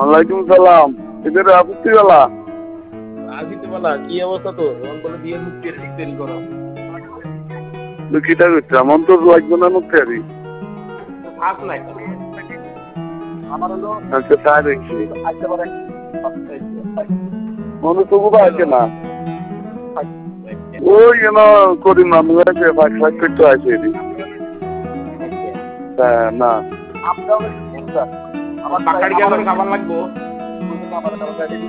ওয়ালাইকুম সালাম। এদের আপত্তি গলা আজিতে বলা কি অবস্থা তো এখন বলে বিয়ের মুক্তি তৈরি করো কিটা করছে এমন তো লাগবে না মুক্তি থাক নাই আমার হলো আচ্ছা তাই দেখছি আসতে পারে মনে তবু বা আছে না ওই করি মানুষ আছে ফাঁক ফাঁক করতে আছে না আমার বাকাড়ি খাবার লাগবো